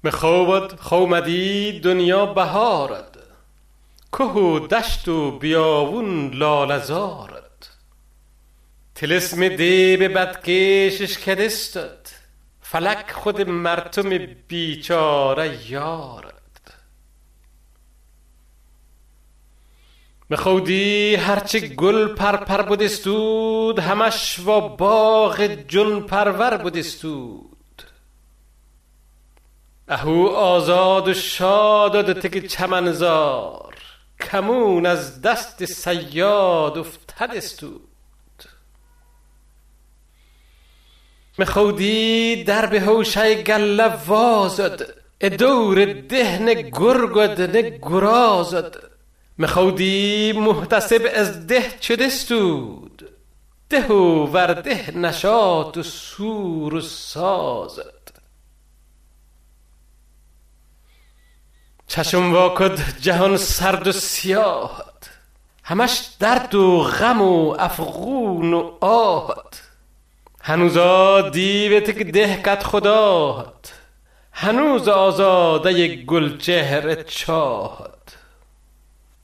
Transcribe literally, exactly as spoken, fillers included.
مخوبد خومدی دنیا بهارد، که و دشت و بیاون لالزارد. تلسم دیب بدکشش کدستد، فلک خود مرتم بیچاره یارد. مخودی هرچه گل پر پر بودستود، همش و باغ جن پرور بودستود. اهو آزاد و شاد تک چمنزار، کمون از دست صیاد افتدستود. مخودی در به هوشه گله وازد، ادور دهن گرگد نه گرازد. مخودی محتسب از ده چدستود، ده و ورده نشاط و سور و سازد. چشم واکد جهان سرد و سیاهد، همش درد و غم و افغون و آهد. هنوزا دیوت که دهکت خداهد، هنوز آزاده گل چهر چاهد.